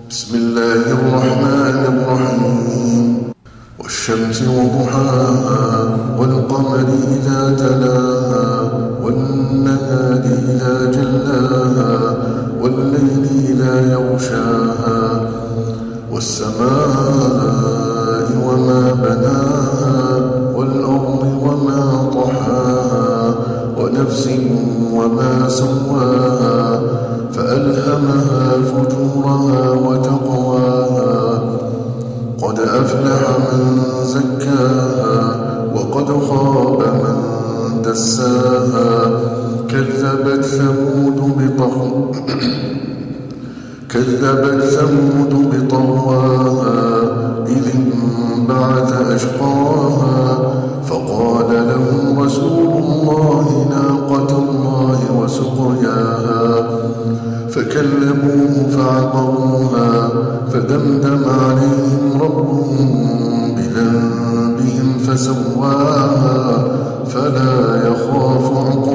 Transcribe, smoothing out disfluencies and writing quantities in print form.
بسم الله الرحمن الرحيم والشمس وضحاها والقمر إذا تلاها والنهار إذا جلاها والليل إذا يغشاها والسماء وما بناها والأرض وما طحاها ونفس وما سواها فألهمها فجورها وتقواها قد أفلح من زكاها وقد خاب من دساها كذبت ثمود بطغواها إذ انبعث أشقاها فقال لهم رسول الله ناقة الله وسقياها فكذبوه فعقروها فدمدم عليهم ربهم بذنبهم فسواها فلا يخاف عقباها.